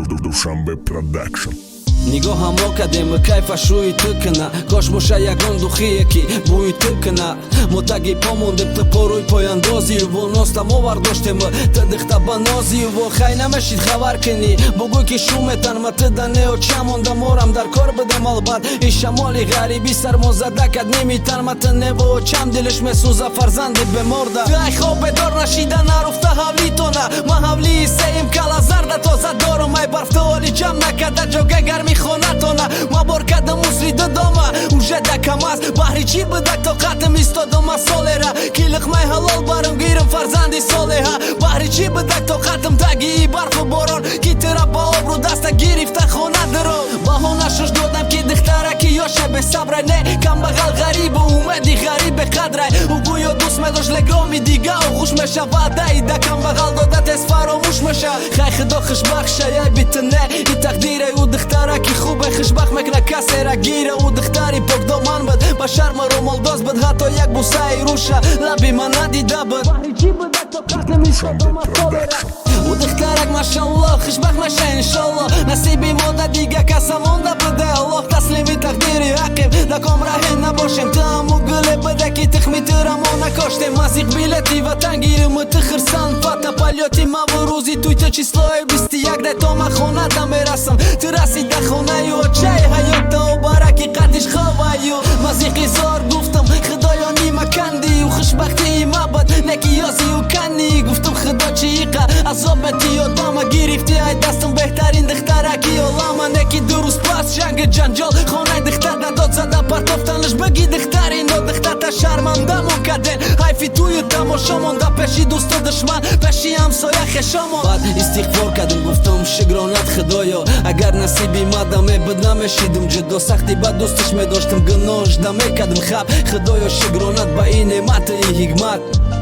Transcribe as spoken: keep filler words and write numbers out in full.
Dushanbe Production. نگاهم آکده مکیف شوی تکنا کاش موشه یگان دوخی یکی بوی تکنا متگی پا موندم تا پاروی پایاندازی و ناستم آور داشتم تا دختا بنازی و خی نمشید خبر کنی بگوی که شومتن ما تدنه و چه موندم مارم در کار بدم البت این شمالی غریبی سرما زده کد نمیتن ما تنه و چم دلش مسوزه فرزندی بمرده ای خواب بدار نشیده نرفته حولی تونه ما حولی سیم کلا زرده تازه دارم ای برف توالی جمع نکده جاگه گرمی خونتونه ما بار کدم موسری دادامه اوژه دکم از بحری چی بدک تا قطم ایستادم از ساله را کی لقمه حلال برم گیرم فرزندی ساله ها بحری چی بدک تا قطم تگی برف و باران کی ترا با آب رو دست گرفته خونه درو بهانه شش دادم که دختره که یاشه به صبر نه کم بغل غریب و اومدی غریب به قدره او گویا دوست مداش لگرامی دیگه و خوش میشه وعده ای دکم بغل دادت از فراموش میشه خی خدا خوش بخشه یای بیتنه ای تقدیره او دختره که خوبه خوشبخت میکنه کسی را گیره او دختری پاک دامن بد با شرم رو مالداز بد حتی یک بوسه ای روشه لبی من ندیده بد او دخترک ماشالله خوشبخت میشه انشالله نصیبی ماده دیگه کسی مانده بده الله تسلیمی تقدیری حقیم دکام رهین نباشیم تا همو گله بده که تخمی ترمو نکاشتیم مزیق بیلتی و تنگیرم تخرسان فتا پالیاتی ما و روزی توی تو چیسلای بیستی یک ده تا ما خونه دا میرسم تو رسیده خونه یو چه حیات دا و برکی قدش خواه یو مزیقی زار گفتم خدایا نیمه کندی و خوشبختی ما بد نکی یازی و کنی گفتم خدا چیقه عذابتی و داما گرفتی ای دستم بهترین دخترکی علامه نکی درست پس جنگ جنجال خانه دختر داد زده پرتافتنش بگی دختری نو دختر تا شرمنده مکدن حیفی توی تماشا مانده پیشی دوست و دشمن پیشی همسایه خشامان بعد استغفار کردم گفتم شگرانت خدایا اگر نصیبی مدمه بد نمیشیدم جدا سختی با دوستش میداشتم گناهش دمه کردم خب خدایا شگرانت با این نعمت این حکمت